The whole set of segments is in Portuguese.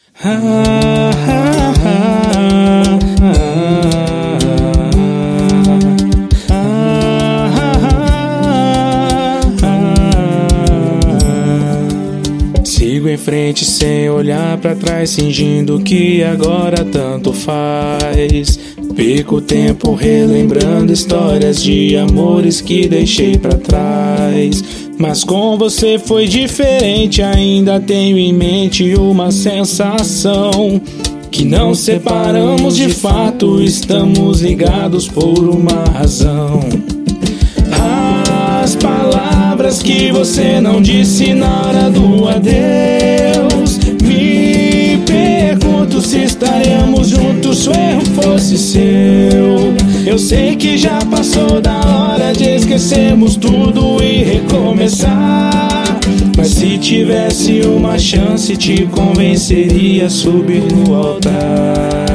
Sigo em frente sem olhar pra trás, fingindo que agora tanto faz. Perco tempo relembrando histórias de amores que deixei pra trás. Mas com você foi diferente, ainda tenho em mente uma sensação que não separamos de fato, estamos ligados por uma razão. As palavras que você não disse na hora do adeus, me pergunto se estaremos juntos se o erro fosse seu. Eu sei que já passou da hora de esquecermos tudo e recomeçar, mas se tivesse uma chance te convenceria a subir no altar.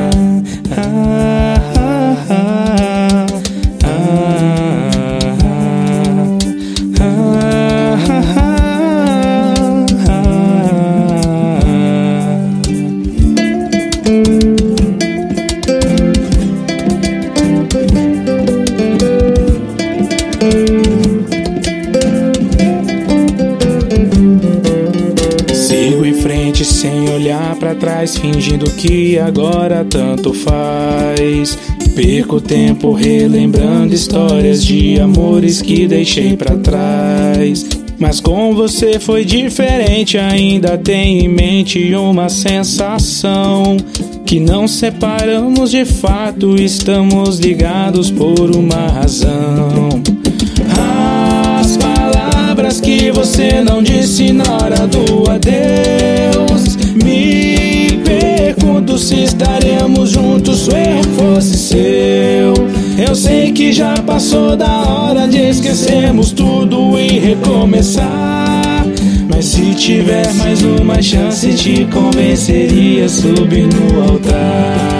Sigo em frente sem olhar pra trás, fingindo que agora tanto faz. Perco tempo relembrando histórias de amores que deixei pra trás. Mas com você foi diferente, ainda tenho em mente uma sensação que não separamos de fato, estamos ligados por uma razão. As palavras que você não disse na hora do adeus, me pergunto se estaremos juntos se o erro fosse seu. Eu sei que já passou da hora de esquecermos tudo e recomeçar, mas se tiver mais uma chance te convenceria a subir no altar.